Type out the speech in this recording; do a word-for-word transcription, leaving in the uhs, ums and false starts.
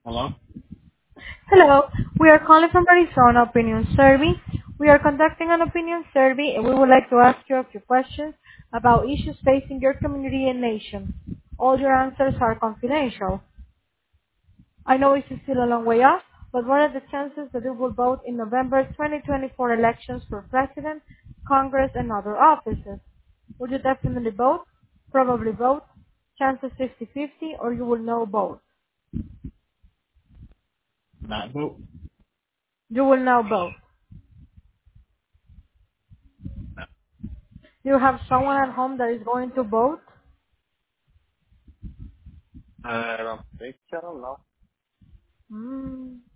Hello? Hello. We are calling from Arizona Opinion Survey. We are conducting an opinion survey, and we would like to ask you a few questions about issues facing your community and nation. All your answers are confidential. I know it's still a long way off, but what are the chances that you will vote in November twenty twenty-four elections for president, Congress, and other offices? Would you definitely vote? Probably vote? Chances fifty-fifty, or you will no vote? Not vote? You will now vote. Do you have someone at home that is going to vote? I don't think so, no. Hmm.